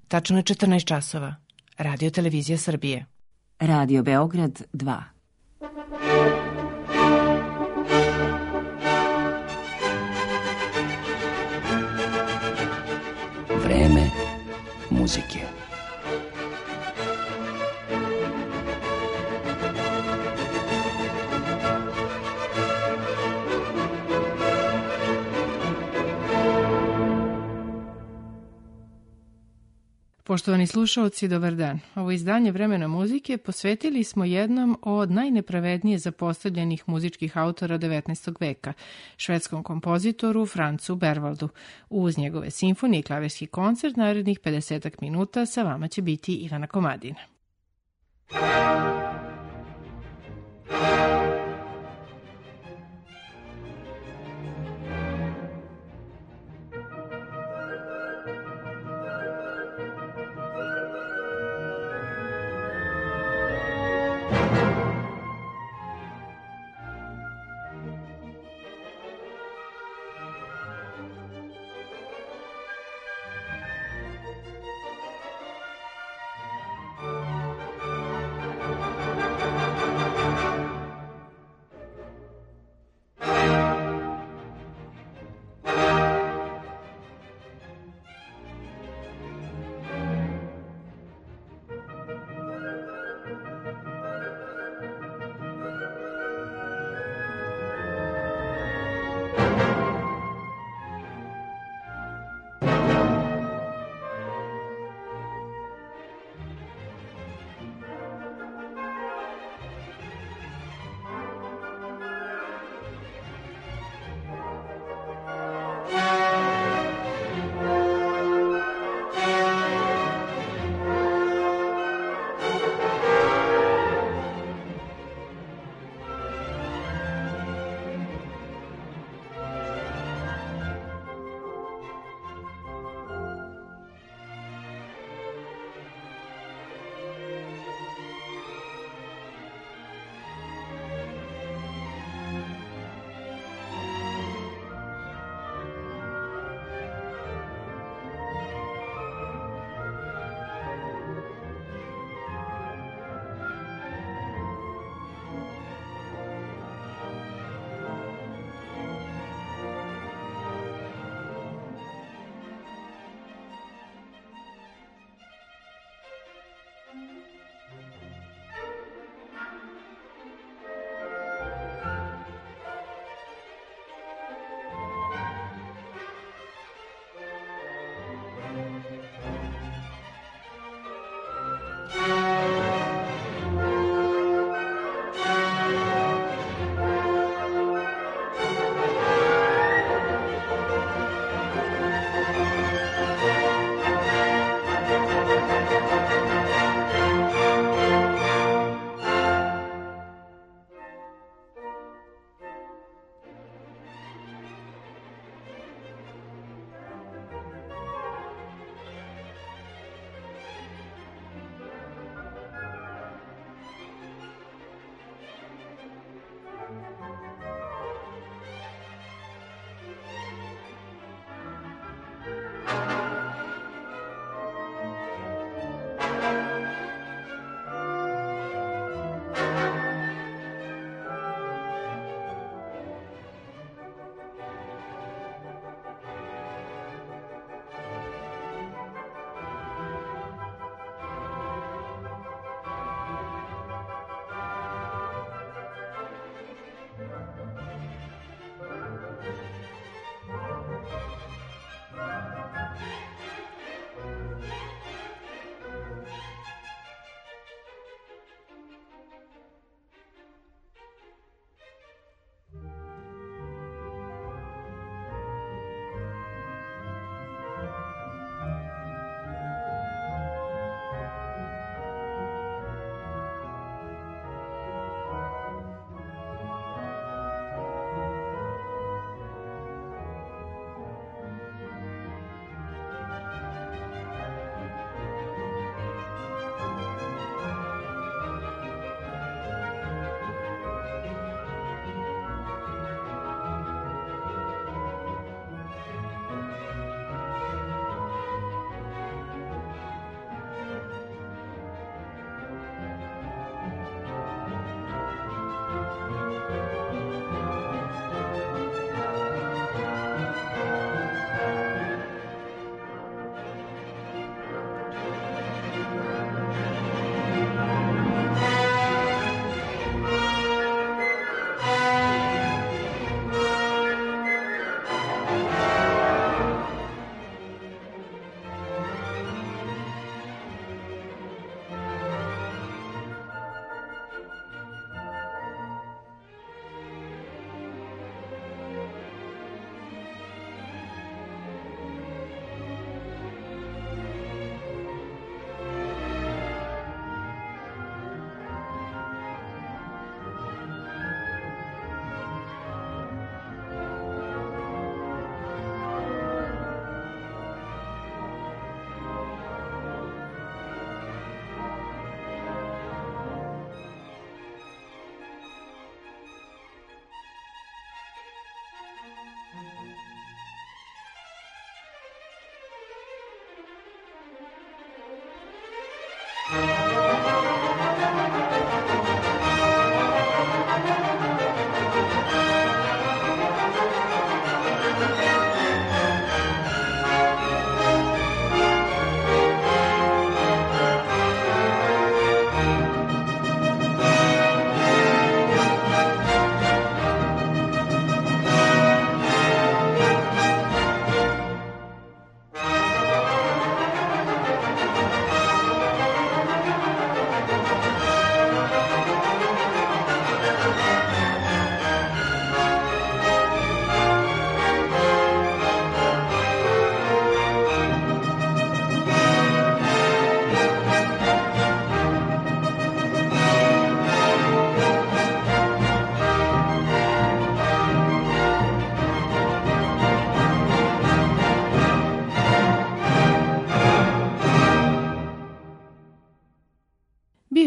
Tačno je 14 časova. Radio Televizija Srbije. Radio Beograd 2. Vreme muzike. Poštovani slušaoci, dobar dan. Ovo izdanje Vremena muzike posvetili smo jednom od najnepravednije zapostavljenih muzičkih autora 19. veka, švedskom kompozitoru Francu Berwaldu. Uz njegove simfonije i klavirski koncert narednih 50 minuta sa vama će biti Ivana Komadina.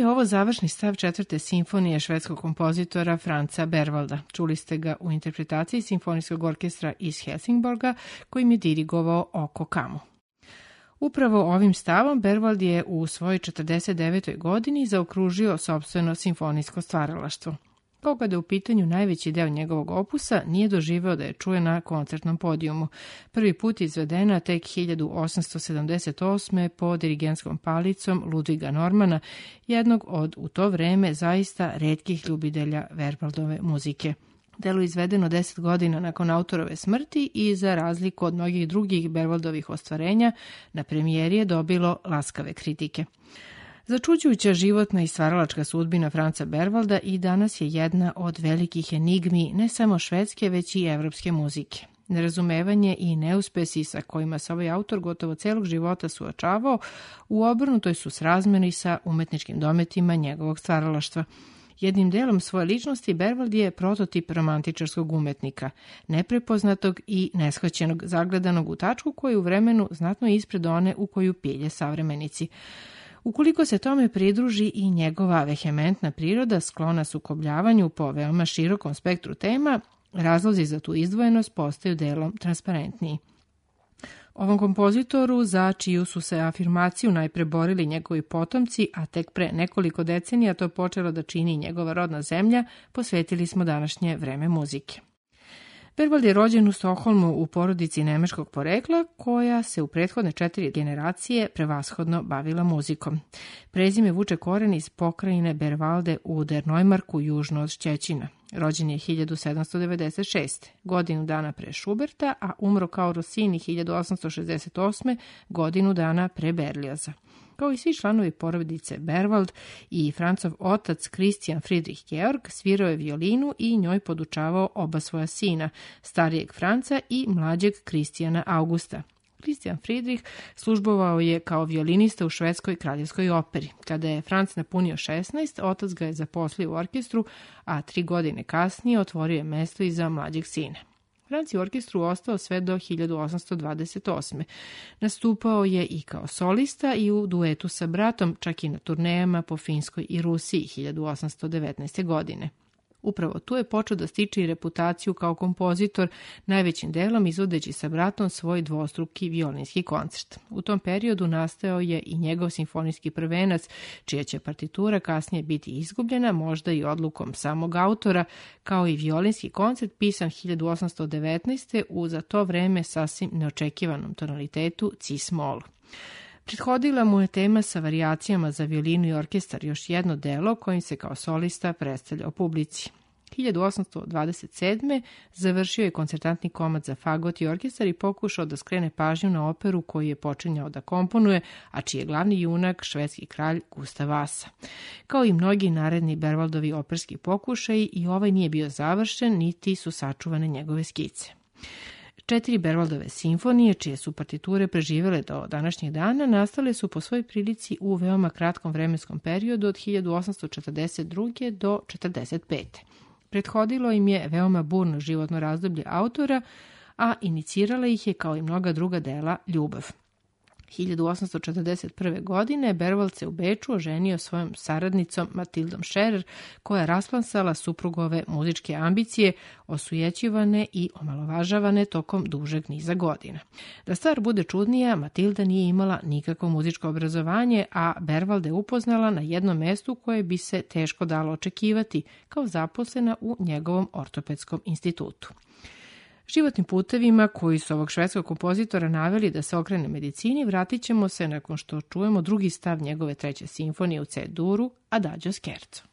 je ovo završni stav 4. simfonije švedskog kompozitora Franza Berwalda. Čuli ste ga u interpretaciji simfonijskog orkestra iz Helsingborga, kojim je dirigovao Oko Kamo. Upravo ovim stavom Berwald je u svojoj 49. godini zaokružio sopstveno simfonijsko stvaralaštvo. Kao kada je u pitanju najveći deo njegovog opusa, nije doživeo da je čuje na koncertnom podijumu. Prvi put je izvedena tek 1878. pod dirigentskom palicom Ludviga Normana, jednog od u to vreme zaista retkih ljubitelja Berwaldove muzike. Delo je izvedeno 10 godina nakon autorove smrti i za razliku od mnogih drugih Berwaldovih ostvarenja, na premijeri je dobilo laskave kritike. Začuđujuća životna i stvaralačka sudbina Franza Berwalda i danas je jedna od velikih enigmi ne samo švedske, već i evropske muzike. Nerazumevanje i neuspesi sa kojima se ovaj autor gotovo celog života suočavao u obrnutoj su srazmeri sa umetničkim dometima njegovog stvaralaštva. Jednim delom svoje ličnosti Berwald je prototip romantičarskog umetnika, neprepoznatog i neshvaćenog, zagledanog u tačku koji u vremenu znatno ispred one u koju pilje savremenici. Ukoliko se tome pridruži i njegova vehementna priroda sklona sukobljavanju po veoma širokom spektru tema, razlozi za tu izdvojenost postaju delom transparentniji. Ovom kompozitoru, za čiju su se afirmaciju najpre borili njegovi potomci, a tek pre nekoliko decenija to počelo da čini njegova rodna zemlja, posvetili smo današnje vreme muzike. Berwald je rođen u Stokholmu u porodici nemačkog porekla, koja se u prethodne 4 generacije prevashodno bavila muzikom. Prezime vuče koren iz pokrajine Berwalde u Dernojmarku, južno od Šćećina. Rođen je 1796. godinu dana pre Schuberta, a umro kao Rossini 1868. godinu dana pre Berlioza. Kao i svi članovi porodice Berwald, i Francov otac Christian Friedrich Georg svirao je violinu i njoj podučavao oba svoja sina, starijeg Franca i mlađeg Kristijana Augusta. Christian Friedrich službovao je kao violinista u švedskoj kraljevskoj operi. Kada je Franc napunio 16, otac ga je zaposlio u orkestru, a 3 godine kasnije otvorio je mesto i za mlađeg sina. Franc je u orkestru ostao sve do 1828. Nastupao je i kao solista i u duetu sa bratom, čak i na turnejama po Finskoj i Rusiji 1819. godine. Upravo tu je počeo da stiče i reputaciju kao kompozitor, najvećim delom izvodeći sa bratom svoj dvostruki violinski koncert. U tom periodu nastao je i njegov simfonijski prvenac, čija će partitura kasnije biti izgubljena, možda i odlukom samog autora, kao i violinski koncert pisan 1819. u za to vreme sasvim neočekivanom tonalitetu cis-mol. Prethodila mu je tema sa varijacijama za violinu i orkestar, još jedno delo kojim se kao solista predstavljao publici. 1827. završio je koncertantni komad za fagot i orkestar i pokušao da skrene pažnju na operu koju je počinjao da komponuje, a čiji je glavni junak švedski kralj Gustav Vasa. Kao i mnogi naredni Berwaldovi operski pokušaji, i ovaj nije bio završen, niti su sačuvane njegove skice. 4 Berwaldove simfonije, čije su partiture preživele do današnjeg dana, nastale su po svojoj prilici u veoma kratkom vremenskom periodu od 1842. do 1845. Prethodilo im je veoma burno životno razdoblje autora, a inicirala ih je, kao i mnoga druga dela, ljubav. 1841. godine Berwald se u Beču oženio svojom saradnicom Matildom Scherer, koja je rasplansala suprugove muzičke ambicije, osujećivane i omalovažavane tokom dužeg niza godina. Da stvar bude čudnija, Matilda nije imala nikakvo muzičko obrazovanje, a Berwald je upoznala na jednom mestu koje bi se teško dalo očekivati, kao zaposlena u njegovom ortopedskom institutu. Životnim putevima koji su ovog švedskog kompozitora naveli da se okrene medicini, vratit ćemo se nakon što čujemo drugi stav njegove 3. simfonije u C-duru, Adagio Scherzo.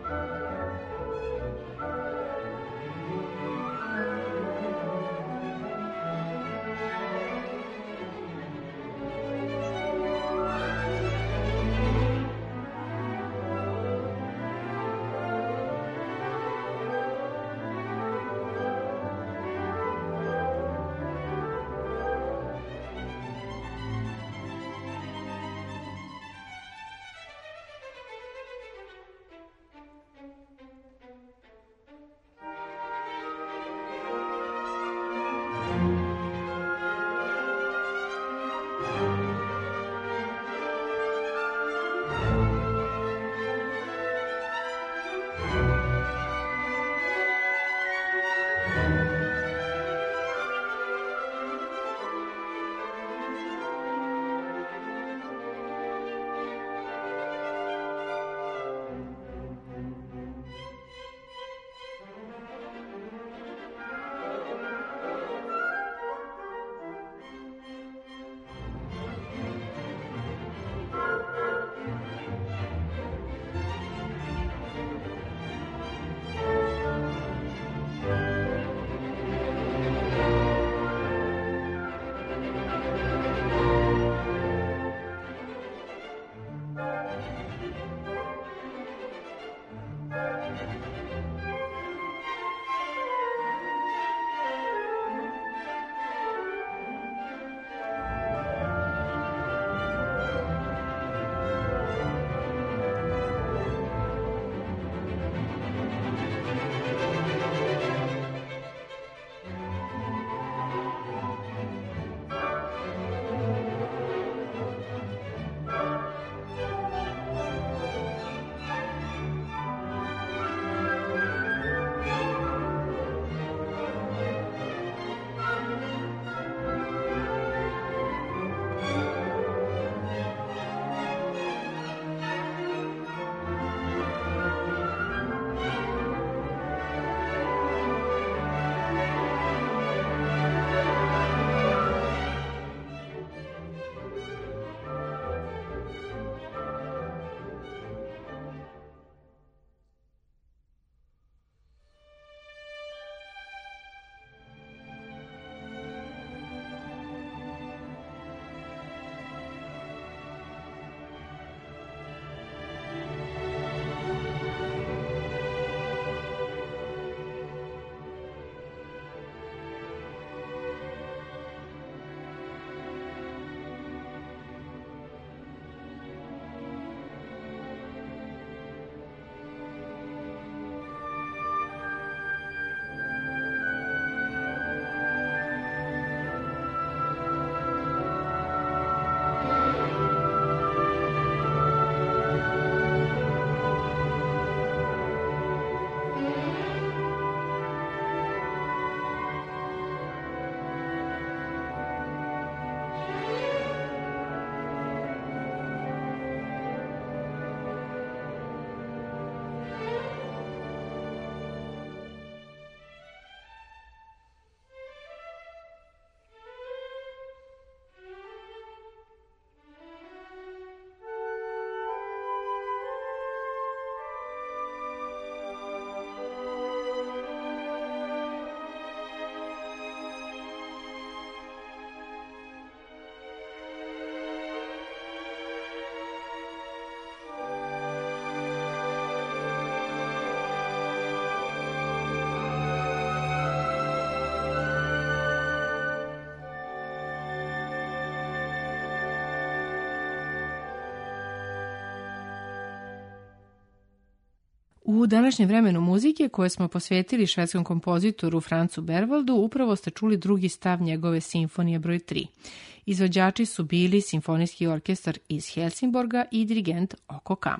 U današnjem vremenu muzike koje smo posvetili švedskom kompozitoru Franzu Berwaldu, upravo ste čuli drugi stav njegove simfonije broj 3. Izvođači su bili Simfonijski orkestar iz Helsingborga i dirigent Oko Kamo.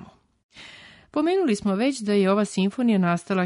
Pomenuli smo već da je ova simfonija nastala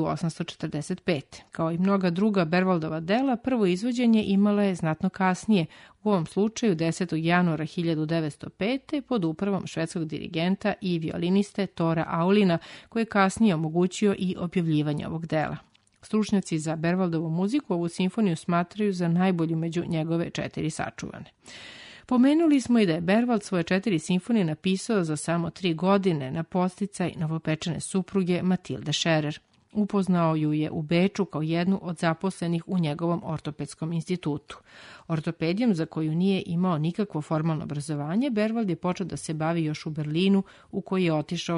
1845. Kao i mnoga druga Berwaldova dela, prvo izvođenje imala je znatno kasnije, u ovom slučaju 10. januara 1905. pod upravom švedskog dirigenta i violiniste Tora Aulina, koji je kasnije omogućio i objavljivanje ovog dela. Stručnjaci za Berwaldovu muziku ovu simfoniju smatraju za najbolju među njegove 4 sačuvane. Pomenuli smo i da je Berwald svoje 4 simfonije napisao za samo 3 godine na podsticaj novopečene supruge Matilde Scherer. Upoznao ju je u Beču kao jednu od zaposlenih u njegovom ortopedskom institutu. Ortopedijom, za koju nije imao nikakvo formalno obrazovanje, Berwald je počeo da se bavi još u Berlinu, u koji je otišao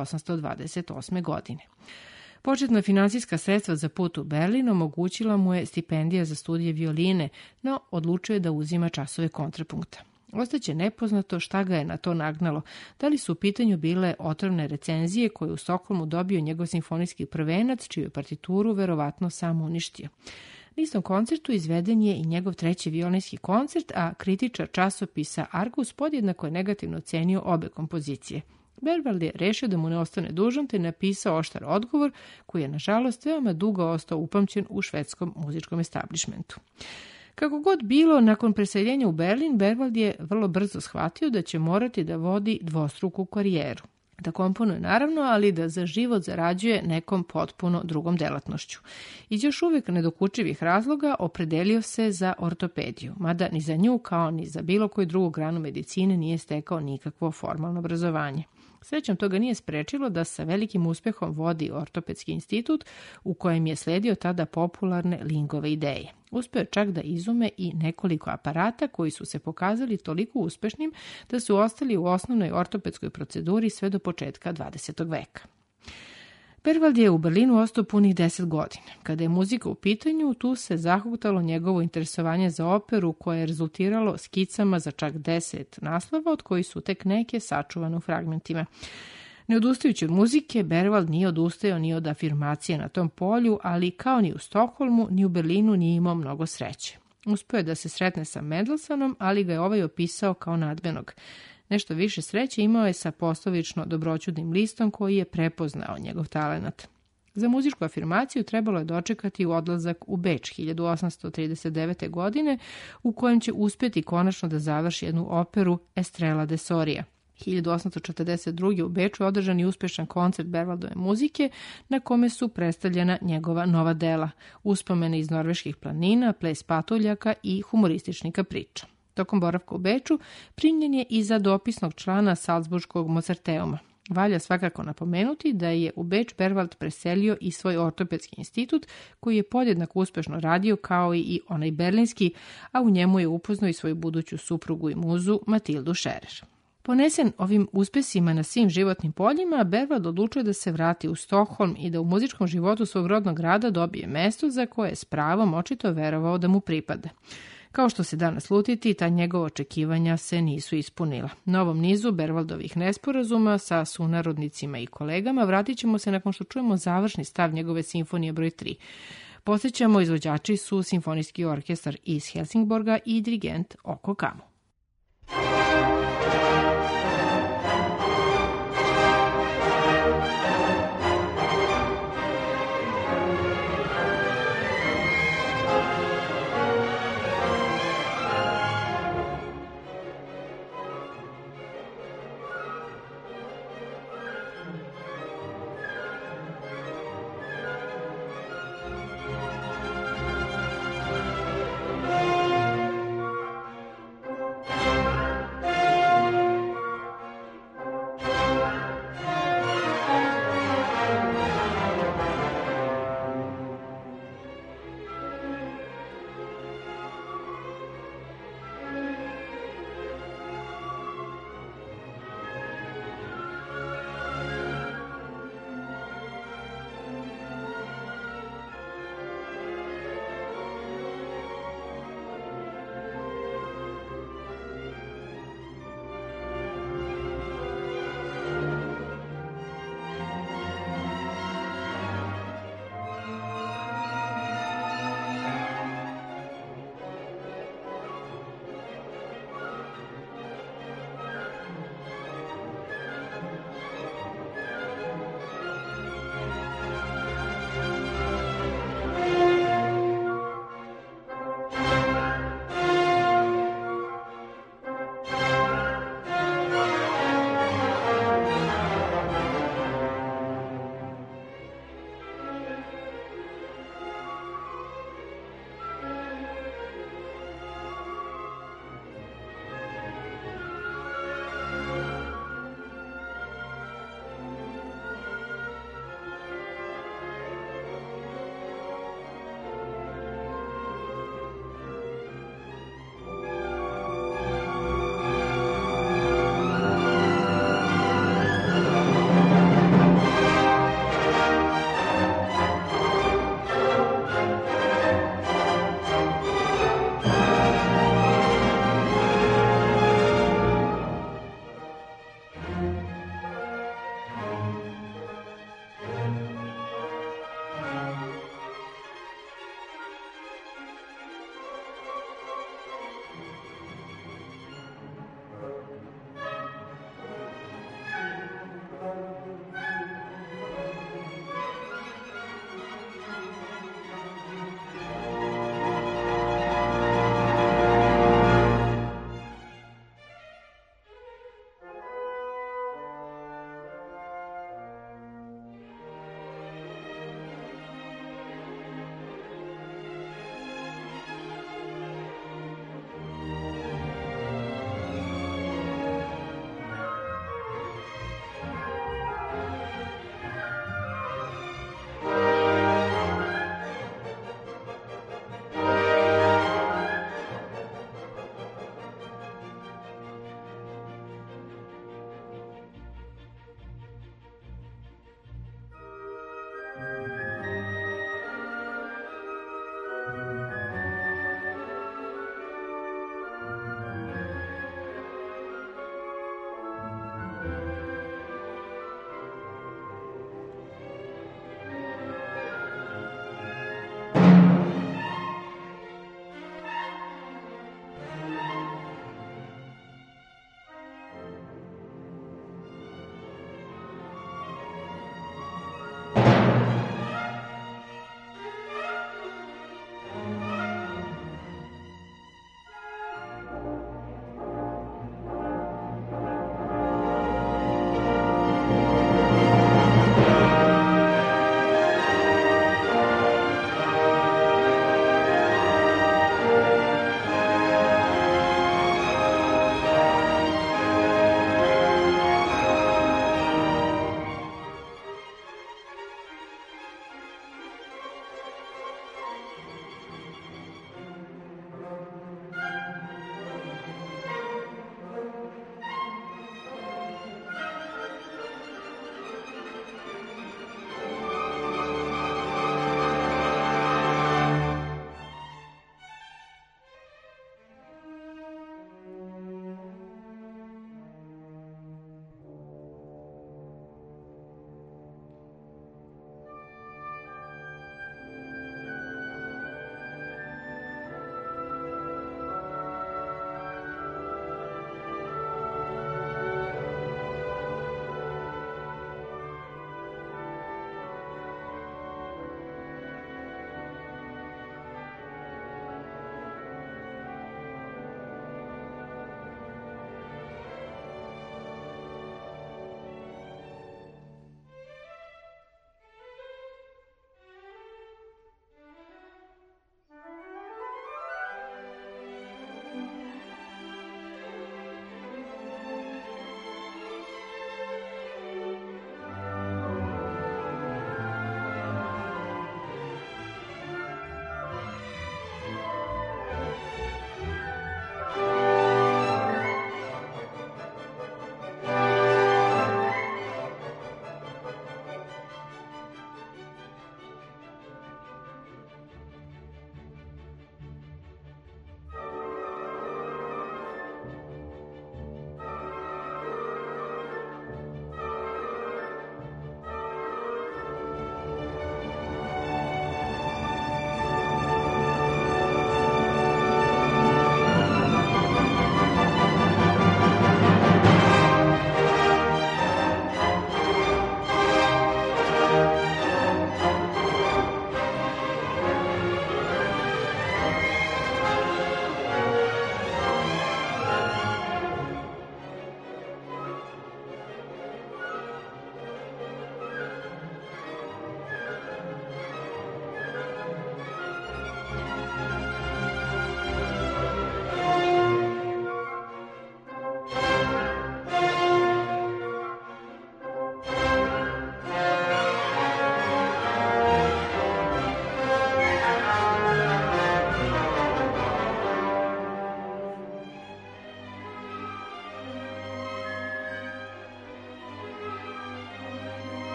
1828. godine. Početna finansijska sredstva za put u Berlin omogućila mu je stipendija za studije violine, no odlučio je da uzima časove kontrapunkta. Ostaće nepoznato šta ga je na to nagnalo, da li su u pitanju bile otrovne recenzije koje u Stokholmu dobio njegov simfonijski prvenac, čiju je partituru verovatno sam uništio. Na istom koncertu izveden je i njegov 3. violinski koncert, a kritičar časopisa Argus podjednako je negativno ocenio obe kompozicije. Berwald je rešio da mu ne ostane dužan, te napisao oštar odgovor, koji je nažalost veoma dugo ostao upamćen u švedskom muzičkom establishmentu. Kako god bilo, nakon preseljenja u Berlin, Berwald je vrlo brzo shvatio da će morati da vodi dvostruku karijeru. Da komponuje naravno, ali da za život zarađuje nekom potpuno drugom delatnošću. Iz još uvijek nedokučivih razloga opredelio se za ortopediju, mada ni za nju kao ni za bilo koju drugu granu medicine nije stekao nikakvo formalno obrazovanje. Srećom toga nije sprečilo da sa velikim uspehom vodi ortopedski institut u kojem je sledio tada popularne Lingove ideje. Uspeo je čak da izume i nekoliko aparata koji su se pokazali toliko uspešnim da su ostali u osnovnoj ortopedskoj proceduri sve do početka 20. veka. Berwald je u Berlinu ostao punih 10 godina. Kada je muzika u pitanju, tu se zahuktalo njegovo interesovanje za operu koje je rezultiralo skicama za čak 10 naslova, od kojih su tek neke sačuvane u fragmentima. Ne odustajući od muzike, Berwald nije odustajao ni od afirmacije na tom polju, ali kao ni u Stokholmu, ni u Berlinu nije imao mnogo sreće. Uspeo je da se sretne sa Mendelsonom, ali ga je ovaj opisao kao nadmenog. Nešto više sreće imao je sa poslovično dobroćudnim listom koji je prepoznao njegov talenat. Za muzičku afirmaciju trebalo je dočekati odlazak u Beč 1839. godine, u kojem će uspjeti konačno da završi jednu operu Estrela de Soria. 1842. u Beču je održan i uspešan koncert Berwaldove muzike, na kome su predstavljena njegova nova dela, uspomene iz norveških planina, ples patuljaka i humorističnika priča. Tokom boravka u Beču primljen je i za dopisnog člana Salzburškog Mozarteuma. Valja svakako napomenuti da je u Beč Berwald preselio i svoj ortopedski institut, koji je podjednako uspešno radio kao i onaj berlinski, a u njemu je upoznao i svoju buduću suprugu i muzu Matildu Scherer. Ponesen ovim uspesima na svim životnim poljima, Berwald odlučuje da se vrati u Stokholm i da u muzičkom životu svog rodnog grada dobije mesto za koje je s pravom očito verovao da mu pripada. Kao što se danas slutiti, ta njegova očekivanja se nisu ispunila. Na ovom nizu Berwaldovih nesporazuma sa sunarodnicima i kolegama vratit ćemo se nakon što čujemo završni stav njegove simfonije broj 3. Podsjećamo, izvođači su Simfonijski orkestar iz Helsingborga i dirigent Oko Kamo.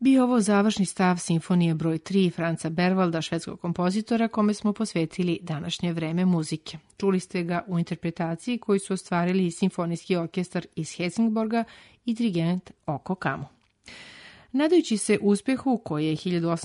Bio ovo završni stav simfonije broj 3 Franca Berwalda, švedskog kompozitora, kome smo posvetili današnje vreme muzike. Čuli ste ga u interpretaciji koju su ostvarili Simfonijski orkestar iz Helsingborga i dirigent Oko Kamo. Nadajući se uspehu koji je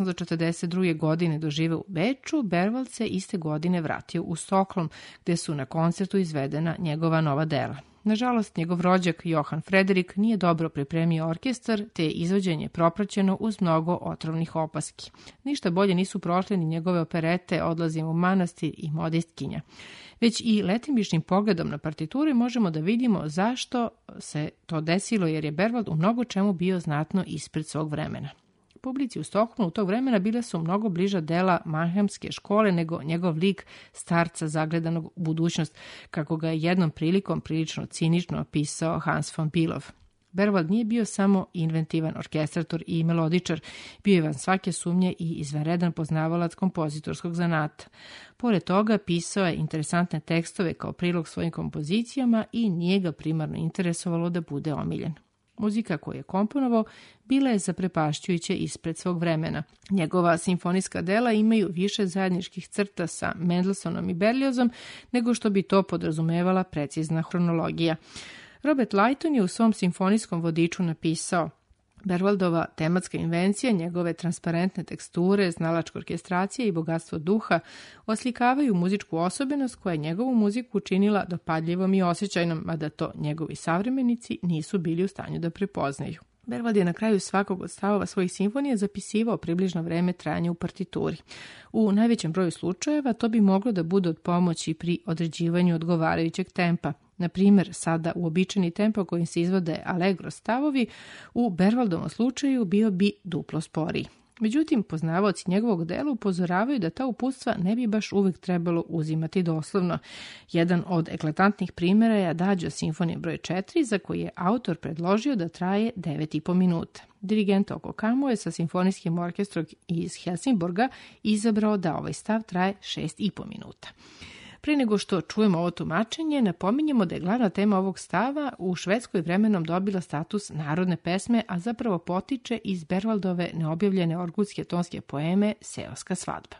1842. godine doživeo u Beču, Berwald se iste godine vratio u Stokholm, gde su na koncertu izvedena njegova nova dela. Nažalost, njegov rođak Johan Frederik nije dobro pripremio orkestar, te je izvođenje propraćeno uz mnogo otrovnih opaski. Ništa bolje nisu prošle ni njegove operete Odlazim u manastir i Modistkinja. Već i letimičnim pogledom na partiture možemo da vidimo zašto se to desilo, jer je Berwald u mnogo čemu bio znatno ispred svog vremena. Publici u Stokholmu u tog vremena bile su mnogo bliža dela Mannheimske škole nego njegov lik starca zagledanog u budućnost, kako ga je jednom prilikom prilično cinično opisao Hans von Bülow. Berwald nije bio samo inventivan orkestrator i melodičar, bio je van svake sumnje i izvanredan poznavalac kompozitorskog zanata. Pored toga, pisao je interesantne tekstove kao prilog svojim kompozicijama i nije ga primarno interesovalo da bude omiljen. Muzika koju je komponovao bila je zaprepašćujuće ispred svog vremena. Njegova simfonijska dela imaju više zajedničkih crta sa Mendelsonom i Berliozom nego što bi to podrazumevala precizna hronologija. Robert Leighton je u svom simfonijskom vodiču napisao: Berwaldova tematska invencija, njegove transparentne teksture, znalačka orkestracija i bogatstvo duha oslikavaju muzičku osobenost koja je njegovu muziku učinila dopadljivom i osjećajnom, mada to njegovi savremenici nisu bili u stanju da prepoznaju. Berwald je na kraju svakog od stavova svojih simfonija zapisivao približno vreme trajanja u partituri. U najvećem broju slučajeva to bi moglo da bude od pomoći pri određivanju odgovarajućeg tempa. Na primjer, sada uobičajeni tempo kojim se izvode allegro stavovi u Berwaldovom slučaju bio bi duplo sporiji. Međutim, poznavaoci njegovog dela upozoravaju da ta uputstva ne bi baš uvek trebalo uzimati doslovno. Jedan od eklatantnih primjera je Adagio simfonije broj 4, za koji je autor predložio da traje 9,5 minuta. Dirigent Oko Kamo je sa simfonijskim orkestrom iz Helsingborga izabrao da ovaj stav traje 6,5 minuta. Pre nego što čujemo ovo tumačenje, napominjemo da je glavna tema ovog stava u Švedskoj vremenom dobila status narodne pesme, a zapravo potiče iz Berwaldove neobjavljene orgulske tonske poeme Seoska svadba.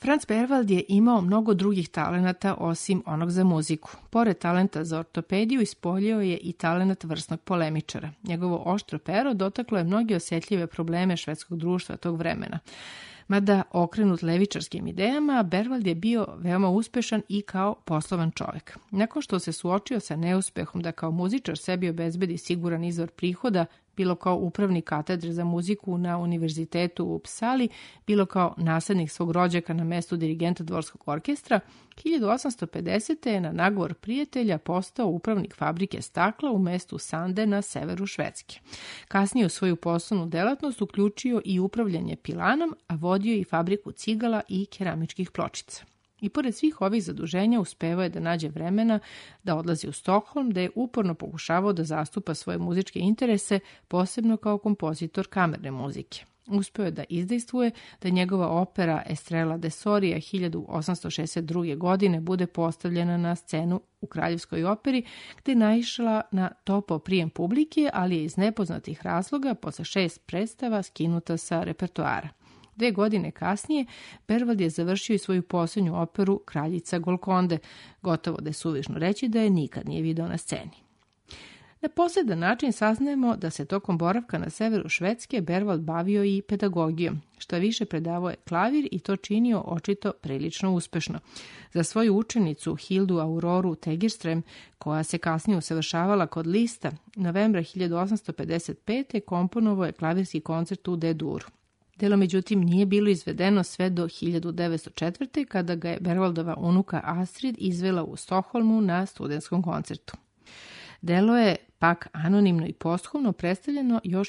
Franz Berwald je imao mnogo drugih talenata osim onog za muziku. Pored talenta za ortopediju ispoljio je i talenat vrsnog polemičara. Njegovo oštro pero dotaklo je mnoge osjetljive probleme švedskog društva tog vremena. Mada okrenut levičarskim idejama, Berwald je bio veoma uspešan i kao poslovan čovjek. Nakon što se suočio sa neuspehom da kao muzičar sebi obezbedi siguran izvor prihoda, bilo kao upravnik katedre za muziku na univerzitetu u Upsali, bilo kao naslednik svog rođaka na mestu dirigenta dvorskog orkestra, 1850. je na nagovor prijatelja postao upravnik fabrike stakla u mestu Sande na severu Švedske. Kasnije u svoju poslovnu delatnost uključio i upravljanje pilanom, a vodio i fabriku cigala i keramičkih pločica. I pored svih ovih zaduženja uspevao je da nađe vremena da odlazi u Stokholm, da je uporno pokušavao da zastupa svoje muzičke interese, posebno kao kompozitor kamerne muzike. Uspeo je da izdejstvuje da njegova opera Estrela de Soria 1862. godine bude postavljena na scenu u Kraljevskoj operi, gde je naišla na topao prijem publike, ali je iz nepoznatih razloga posle 6 predstava skinuta sa repertoara. 2 godine kasnije, Berwald je završio i svoju posljednju operu Kraljica Golkonde, gotovo da je suvišno reći da je nikad nije video na sceni. Na posledan način saznajemo da se tokom boravka na severu Švedske Berwald bavio i pedagogijom, što više predavao je klavir i to činio očito prilično uspešno. Za svoju učenicu Hildu Auroru Tegerström, koja se kasnije usavršavala kod Lista, novembra 1855. komponovao je klavirski koncert u D-duru. Delo, međutim, nije bilo izvedeno sve do 1904. kada ga je Berwaldova unuka Astrid izvela u Stokholmu na studentskom koncertu. Delo je pak anonimno i posthumno predstavljeno još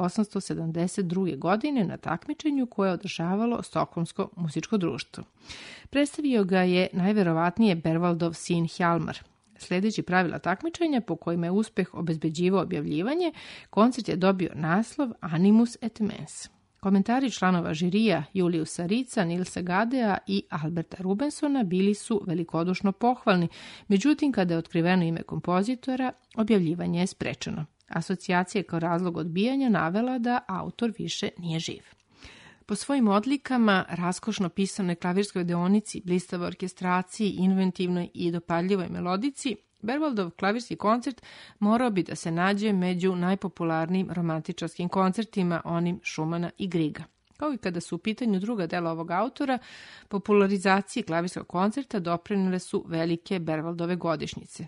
1872. godine na takmičenju koje je održavalo Stokholmsko muzičko društvo. Predstavio ga je najverovatnije Berwaldov sin Hjalmar. Sljedeći pravila takmičenja po kojima je uspeh obezbeđivao objavljivanje, koncert je dobio naslov Animus et mens. Komentari članova žirija Juliusa Rica, Nilsa Gadea i Alberta Rubensona bili su velikodušno pohvalni, međutim kada je otkriveno ime kompozitora, objavljivanje je sprečeno. Asocijacija je kao razlog odbijanja navela da autor više nije živ. Po svojim odlikama, raskošno pisanoj klavirskoj deonici, blistavoj orkestraciji, inventivnoj i dopadljivoj melodici, Berwaldov klavirski koncert morao bi da se nađe među najpopularnijim romantičarskim koncertima, onim Schumana i Griega. Kao i kada su u pitanju druga dela ovog autora, popularizaciji klavirskog koncerta doprinele su velike Berwaldove godišnjice.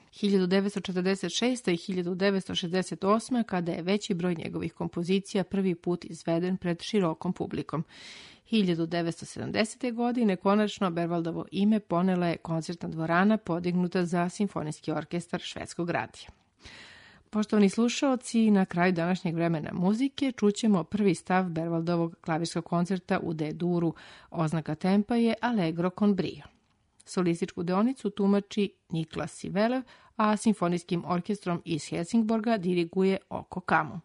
1946. i 1968. kada je veći broj njegovih kompozicija prvi put izveden pred širokom publikom. 1970. godine konačno Berwaldovo ime ponela je koncertna dvorana podignuta za simfonijski orkestar Švedskog radija. Poštovani slušaoci, na kraju današnjeg vremena muzike čućemo prvi stav Berwaldovog klavirskog koncerta u D-duru. Oznaka tempa je Allegro con brio. Solističku deonicu tumači Niklas Sivelev, a simfonijskim orkestrom iz Helsingborga diriguje Oko Kamo.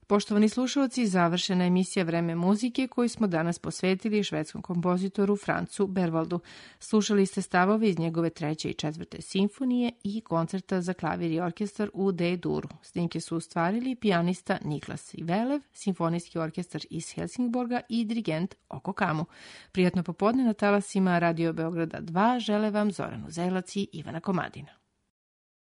Poštovani slušalci, završena je emisija Vreme muzike koju smo danas posvetili švedskom kompozitoru Francu Berwaldu. Slušali ste stavove iz njegove 3. i 4. simfonije i koncerta za klavir i orkestar u D-duru. Snimke su ostvarili pijanista Niklas Ivelev, simfonijski orkestar iz Helsingborga i dirigent Oko Kamu. Prijatno popodne na talasima Radio Beograda 2 žele vam Zoran Uzelac i Ivana Komadina.